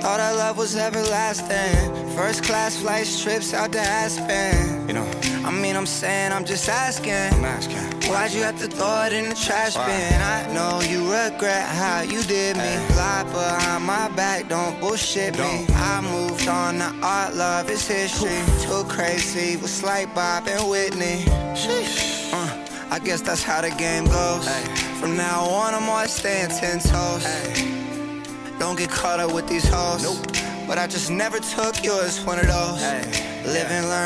Thought our love was everlasting. First class flights, trips out to Aspen. You know, I mean, I'm saying, I'm just asking. I'm asking. Why'd you have to throw it in the trash bin? I know you regret how you did me. Lie behind my back, don't bullshit me. I moved on to art, love is history. Too crazy with Slight Bob and Whitney. I guess that's how the game goes. From now on, I'm always staying 10 toes. Don't get caught up with these hoes. But I just never took yours, one of those. Live and learn.